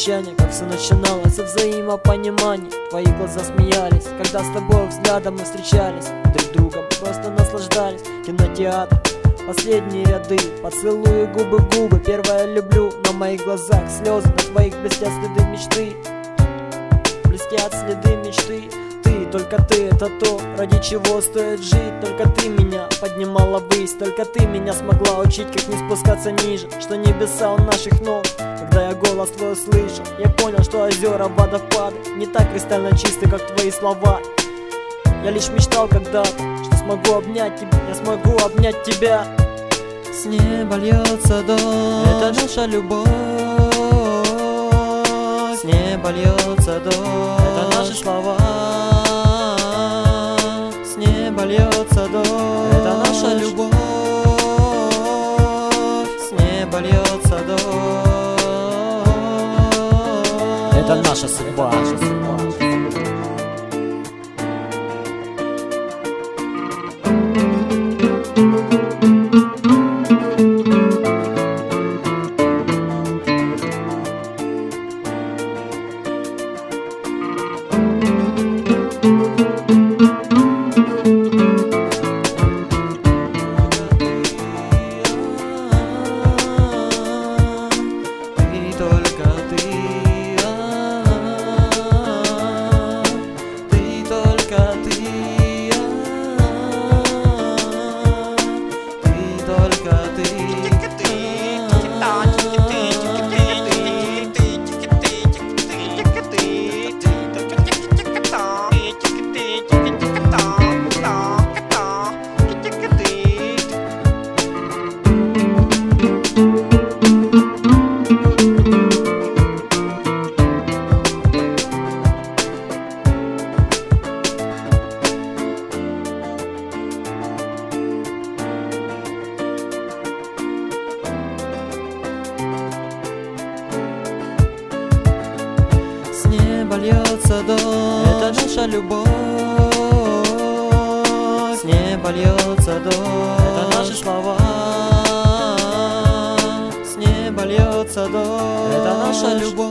прощания, как все начиналось со взаимопонимания. Твои глаза смеялись, когда с тобой взглядом мы встречались, друг другом просто наслаждались. Кинотеатр, последние ряды, поцелуи губы в губы. Первое люблю, на моих глазах слезы, на твоих блестят следы мечты. Блестят следы мечты. Ты, только ты, это то, ради чего стоит жить. Только ты меня поднимала ввысь, только ты меня смогла учить, как не спускаться ниже, что небеса у наших ног. Когда я голос твой услышал, я понял, что озера, водопады не так кристально чисты, как твои слова. Я лишь мечтал когда-то, что смогу обнять тебя, я смогу обнять тебя. С неба льется дождь, это наша любовь. С неба льется дождь, это наши слова. С неба льется дождь, это наша любовь. С неба льется дождь, это наша судьба. с неба льется дождь, это наша любовь. С неба льется дождь, это наши слова. С неба льется дождь, это наша любовь.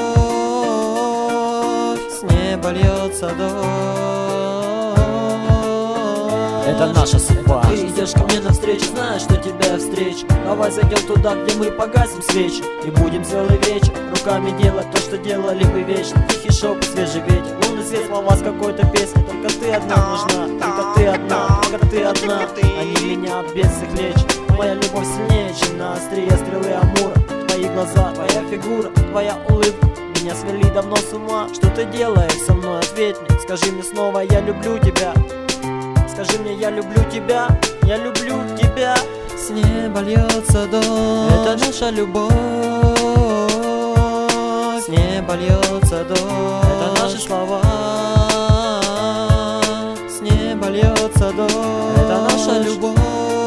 С неба льется дождь, это наша судьба. Ты идешь ко мне навстречу, знаешь, что тебя я встречу. Давай зайдем туда, где мы погасим свечи, и будем целый вечер руками делать то, что делали мы вечно. Тихий шепот, свежий ветер, лунный свет, слова с какой-то песни. Только ты одна нужна, только ты одна, только ты одна. Они меня от бед всех лечат. Моя любовь сильнее, чем на острие стрелы Амура. Твои глаза, твоя фигура, твоя улыбка меня свели давно с ума. Что ты делаешь со мной, ответь мне, скажи мне снова, я люблю тебя. Скажи мне, я люблю тебя, я люблю тебя. с неба льется дождь, это наша любовь. С неба льется дождь, это наши слова. С неба льется дождь, это наша любовь.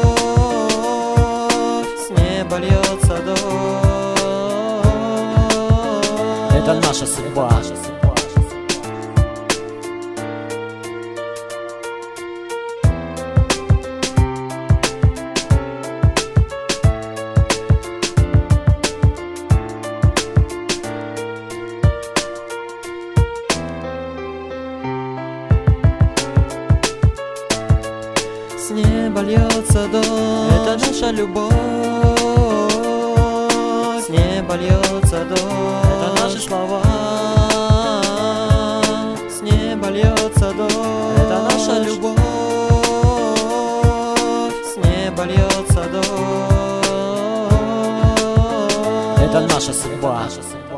С неба льется дождь, это наша судьба. с неба льется дождь, это наша любовь. С неба льется дождь, это наши слова. С неба льется дождь, это наша любовь. С неба льется дождь, Это наша судьба.